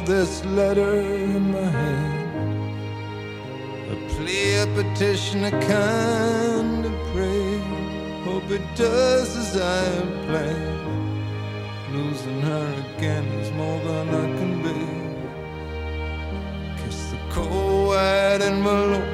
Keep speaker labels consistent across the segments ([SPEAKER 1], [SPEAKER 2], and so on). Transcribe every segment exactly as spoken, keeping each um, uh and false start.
[SPEAKER 1] this letter in my hand, a plea, a petition, a kind of prayer. Hope it does as I have planned. Losing her again is more than I can bear. Kiss the cold white envelope,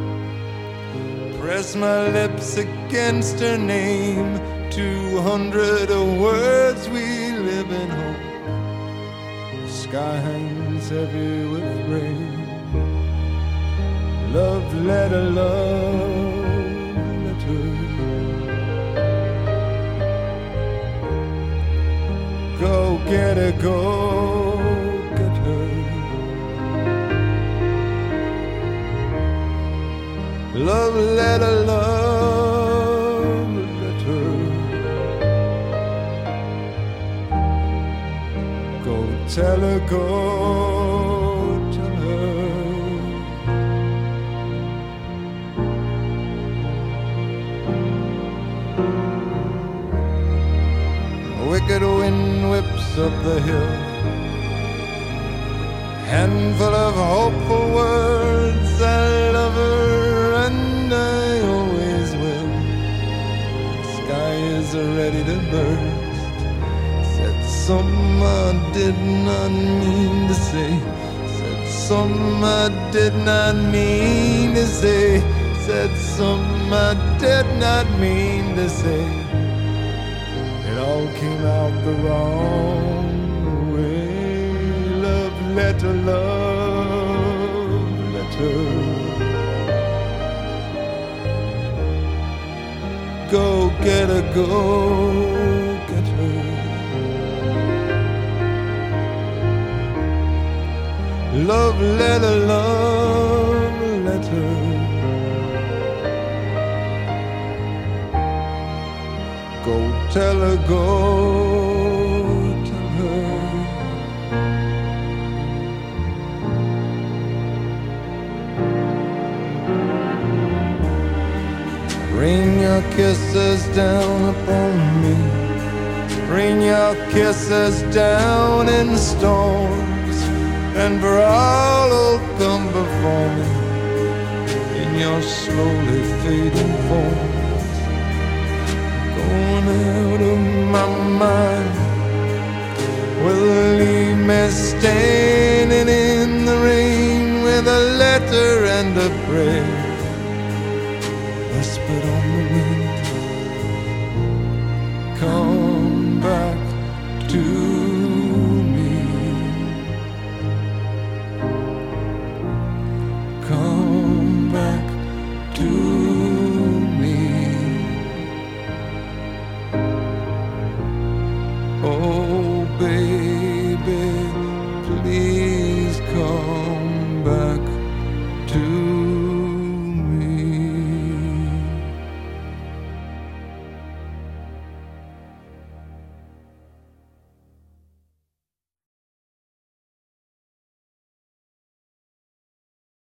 [SPEAKER 1] press my lips against her name. Two hundred words, we live in hope. The sky hangs heavy with rain. Love letter, love letter. Go get her, go get her. Love letter, love letter. Go tell her, go tell her. A wicked wind whips up the hill, handful of hopeful words. I love her and I always will. The sky is ready to burst. Said something I did not mean to say. Said something I did not mean to say. Said something I did not mean to say. It all came out the wrong way. Love letter, love letter. Go get her, go get her. Love letter, love letter. Go tell her, go tell her. Rain your kisses down upon me. Rain your kisses down in storms, and for all who'll come before me in your slowly fading forms. Going out of my mind, will leave me standing in the rain with a letter and a prayer.